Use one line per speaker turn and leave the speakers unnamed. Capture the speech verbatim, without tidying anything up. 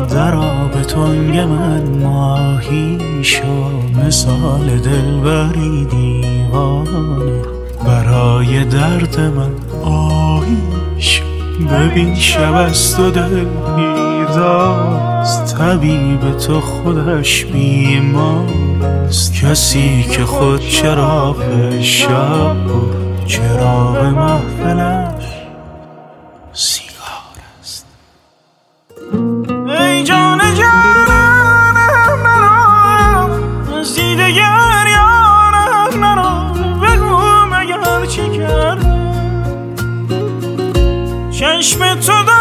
در آب تنگ من ماهی شو، مثال دلبری دیوانه برای درد من آهی شو. ببین شب است و دل بیدارست، طبیب تو خودش بیمارست. کسی که خود چراغ شب بود، چراغ محفلش سیگار است. ای جان جانم نرو از دیده گریانم، نرو بگو مگر چی کردم چشم تو